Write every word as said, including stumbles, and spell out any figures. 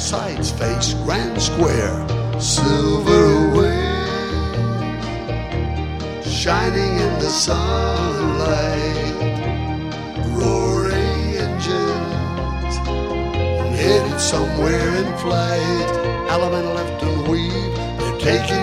sides face Grand Square. Silver away, shining in the sunlight. Roaring engines headed somewhere in flight. Alabama left and weave, they're taking